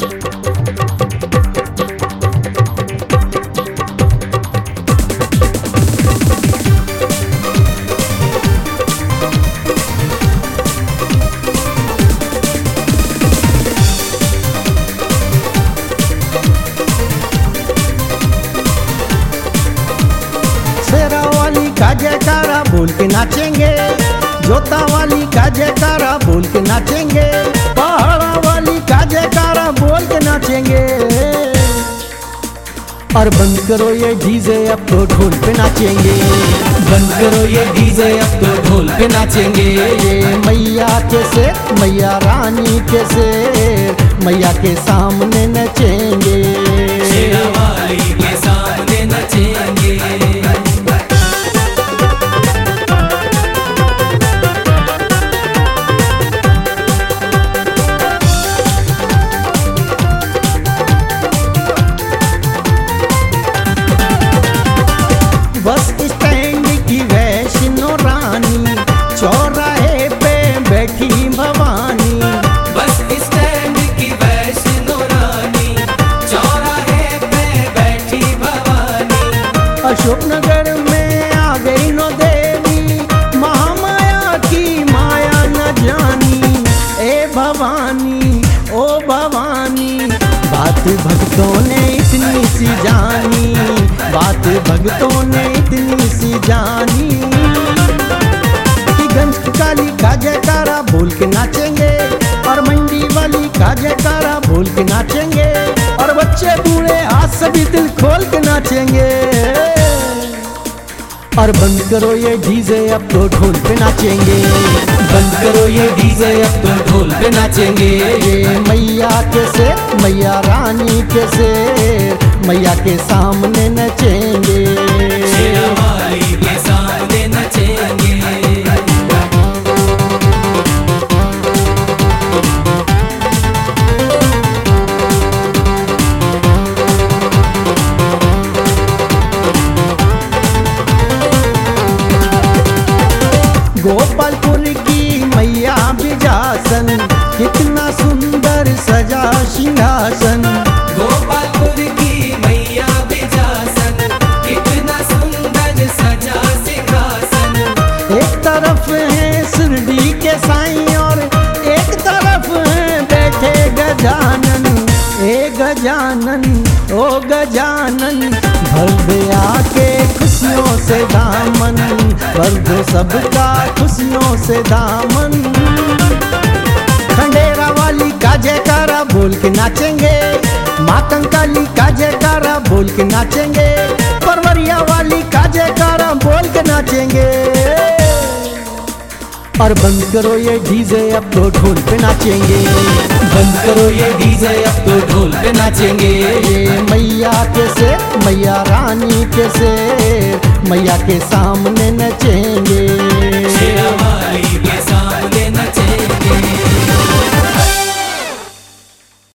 शेरा वाली का जयकारा बोल के नाचेंगे, जोता वाली का जयकारा बोल के नाचेंगे, पहाड़ा वाली का जयकारा बोल के नाचेंगे। और बंद करो ये डीजे अब तो ढोल पे नाचेंगे, बंद करो ये डीजे अब तो ढोल पे नाचेंगे। ये मैया के शेर, मैया रानी के शेर, मैया के सामने नचेंगे, शेरा वाली के सामने नचेंगे। बस स्टैंड की वैष्णो रानी, चौराहे पे बैठी भवानी, बस स्टैंड की वैष्णो रानी, चौराहे पे बैठी भवानी। अशोकनगर में आ गई नो देवी, महामाया की माया न जानी, ए भवानी ओ भवानी। बात भक्तों ने इतनी सी जानी, बात भक्तों ने इतनी सी जानी, कि गंज की काली का जयकारा बोल के नाचेंगे, और मंडी वाली का जयकारा बोल के नाचेंगे, और बच्चे बूढ़े आज सभी दिल खोल के नाचेंगे। और बंद करो ये डीजे अब तो ढोल पे नाचेंगे, बंद करो ये डीजे अब तो ढोल पे नाचेंगे। ये मैया के शेर, मैया रानी के शेर, मैया के सामने नचेंगे, शेरा वाली के सामने नचेंगे। गोपालपुर की मैया बिजासन, कितना सुंदर सजा सिंहासन, गोपालपुर की मैया बिजासन, कितना सुंदर सजा सिंहासन। एक तरफ है शिरडी के साईं, और एक तरफ है बैठे गजानन, ए गजानन ओ गजानन। भर दे आके खुशियों से दामन, भर दो सबका खुशियों से दामन। खंडेरा वाली का जयकारा बोल के नाचेंगे, माँ कंकाली का जयकारा बोल के नाचेंगे, परवरिया वाली का जयकारा बोल के नाचेंगे। और बंद करो ये डीजे अब तो ढोल पे नाचेंगे, बंद करो ये डीजे अब तो ढोल पे नाचेंगे। ये मैया के शेर, मैया रानी के शेर, मैया के सामने नचेंगे।